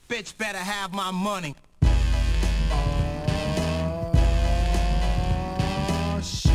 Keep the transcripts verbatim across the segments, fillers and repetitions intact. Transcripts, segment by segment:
Bitch better have my money. Oh shit.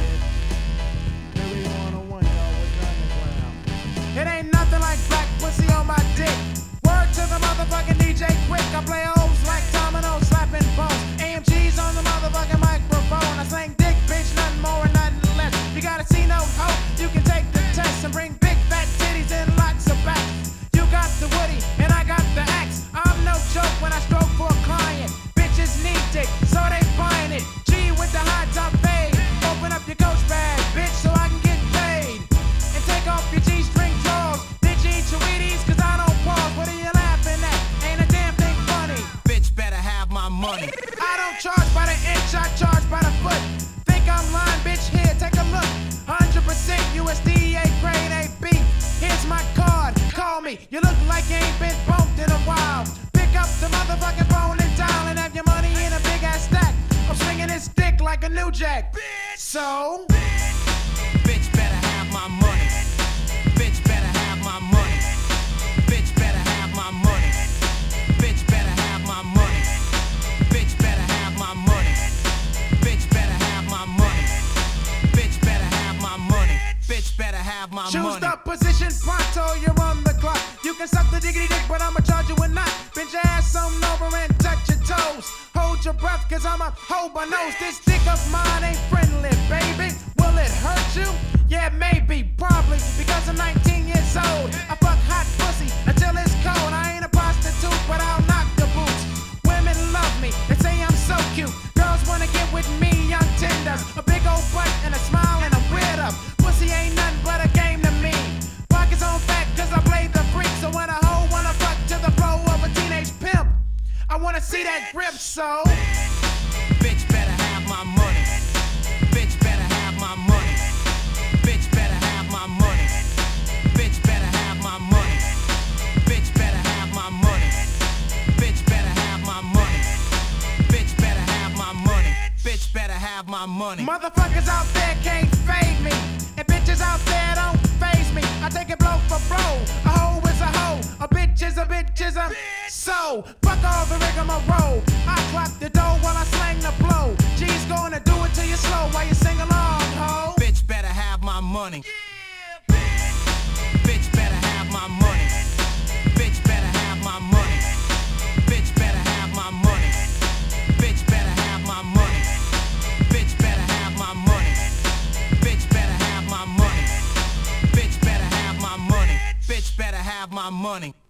Here we on a one, y'all. We're underground. It ain't nothing like black pussy on my dick. Word to the motherfucking D J quick. I play O's like dominoes, slapping bones. A M Gs on the motherfucking microphone. I slang dick, bitch, nothing more and nothing less. You gotta see no hope. You can take the test and bring big fat titties and lots of backs. You got the woody and I got the axe. I'm no joke when I stroke for a client. Bitches need dick, so they buying it. G with the high top fade. Open up your coach bag, bitch, so I can get paid. And take off your G-string drawers. Did you eat your Wheaties? Cause I don't pause. What are you laughing at? Ain't a damn thing funny. Bitch better have my money. I don't charge by the inch, I charge by the foot. Think I'm lying, bitch, here, take a look. one hundred percent U S D A grade A B. Here's my card, call me. You look like you ain't been bumped in a while. Pick up the motherfucking phone and dial and have your money in a big ass stack. I'm swinging this dick like a new jack. So, bitch better have my money. Bitch better have my money. Bitch better have my money. Bitch better have my money. Bitch better have my money. Bitch better have my money. Bitch better have my money. Bitch better have my money. choose the position pronto, you're on the clock. You can suck the diggity dick, but I'ma charge you a knot. Bend your ass on over and touch your toes. Hold your breath, cause I'm a hold my nose. This dick of mine ain't friendly, baby. Will it hurt you? Yeah, maybe, probably, because I'm nineteen years old. I fuck hot pussy until it's cold. I ain't a prostitute, but I'll knock the boots. Women love me, they say I'm so cute. Girls wanna get with me, young tenders. A big old butt and a smile and a weird up. Pussy ain't nothing but a game to me. Pockets on fat cause I play the freak. So when a hoe wanna fuck to the flow of a teenage pimp, I wanna see that grip, so bitch better have my money. Bitch better have my money. Bitch better have my money. Bitch better have my money. Bitch better have my money. Bitch better have my money. Bitch better have my money. Bitch better have my money. motherfuckers out there can't fade me, and bitches out there don't faze me. I take it blow for blow. A hoe is a hoe, a bitch is a bitch is a so fuck all the rigmarole. I clock the dough while I slang the blow. G's gonna do it till you slow while you sing along, ho. Bitch better have my money. Bitch better have my money. Bitch better have my money. Bitch better have my money. Bitch better have my money. Bitch better have my money. Bitch better have my money. Bitch better have my money. Bitch better have my money.